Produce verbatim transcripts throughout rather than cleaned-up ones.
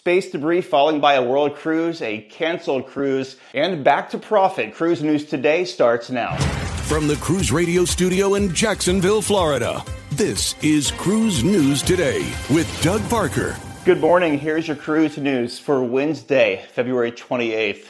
space debris falling by a world cruise, a canceled cruise, and back to profit. Cruise News Today starts now. From the Cruise Radio studio in Jacksonville, Florida, this is Cruise News Today with Doug Parker. Good morning. Here's your cruise news for Wednesday, February twenty-eighth.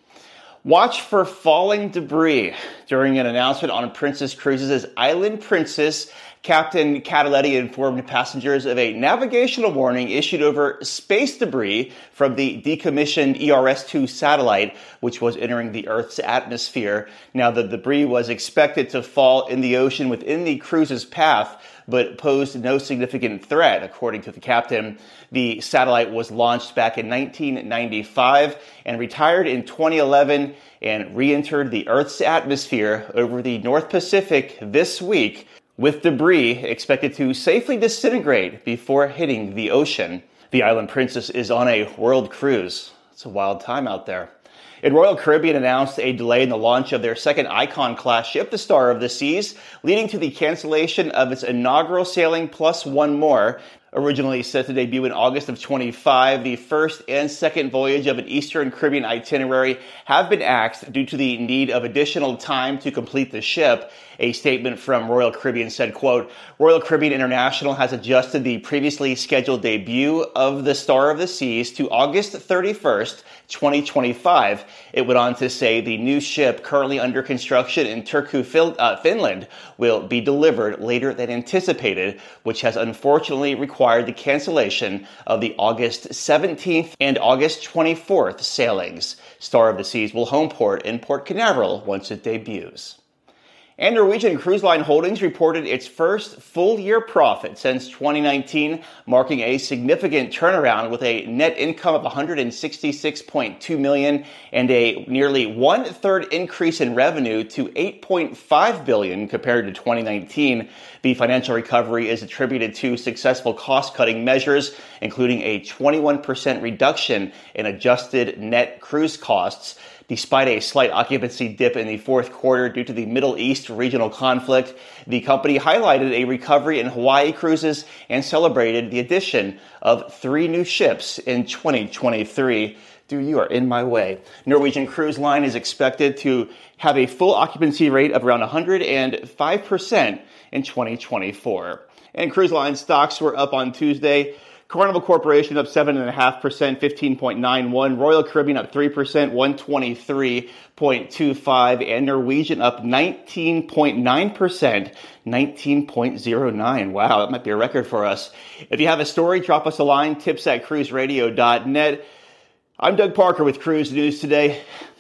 Watch for falling debris. During an announcement on Princess Cruises' Island Princess, Captain Cataletti informed passengers of a navigational warning issued over space debris from the decommissioned E R S two satellite, which was entering the Earth's atmosphere. Now, the debris was expected to fall in the ocean within the cruise's path, but posed no significant threat, according to the captain. The satellite was launched back in nineteen ninety-five and retired in twenty eleven and re-entered the Earth's atmosphere over the North Pacific this week, with debris expected to safely disintegrate before hitting the ocean. The Island Princess is on a world cruise. It's a wild time out there. And Royal Caribbean announced a delay in the launch of their second Icon-class ship, the Star of the Seas, leading to the cancellation of its inaugural sailing plus one more. Originally set to debut in August of twenty-five, the first and second voyage of an Eastern Caribbean itinerary have been axed due to the need of additional time to complete the ship. A statement from Royal Caribbean said, quote, Royal Caribbean International has adjusted the previously scheduled debut of the Star of the Seas to August thirty-first, twenty twenty-five. It went on to say the new ship, currently under construction in Turku, uh, Finland, will be delivered later than anticipated, which has unfortunately required the cancellation of the August seventeenth and August twenty-fourth sailings. Star of the Seas will home port in Port Canaveral once it debuts. And Norwegian Cruise Line Holdings reported its first full-year profit since twenty nineteen, marking a significant turnaround with a net income of one hundred sixty-six point two million dollars and a nearly one-third increase in revenue to eight point five billion dollars compared to twenty nineteen. The financial recovery is attributed to successful cost-cutting measures, including a twenty-one percent reduction in adjusted net cruise costs. Despite a slight occupancy dip in the fourth quarter due to the Middle East regional conflict, the company highlighted a recovery in Hawaii cruises and celebrated the addition of three new ships in twenty twenty-three. Dude, you are in my way. Norwegian Cruise Line is expected to have a full occupancy rate of around one hundred five percent in twenty twenty-four. And cruise line stocks were up on Tuesday. Carnival Corporation up seven point five percent, fifteen point nine one. Royal Caribbean up three percent, one twenty-three point two five. And Norwegian up nineteen point nine percent, nineteen point zero nine. Wow, that might be a record for us. If you have a story, drop us a line, tips at cruise radio dot net. I'm Doug Parker with Cruise News Today.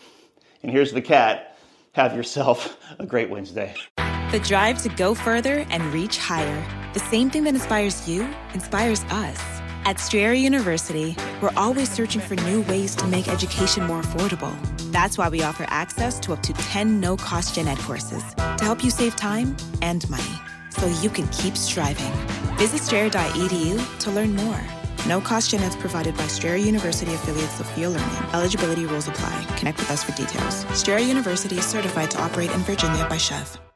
And here's the cat. Have yourself a great Wednesday. The drive to go further and reach higher. The same thing that inspires you inspires us. At Strayer University, we're always searching for new ways to make education more affordable. That's why we offer access to up to ten no-cost gen ed courses to help you save time and money so you can keep striving. Visit strayer dot e d u to learn more. No-cost gen eds provided by Strayer University affiliates Sophia Learning. Eligibility rules apply. Connect with us for details. Strayer University is certified to operate in Virginia by Chev.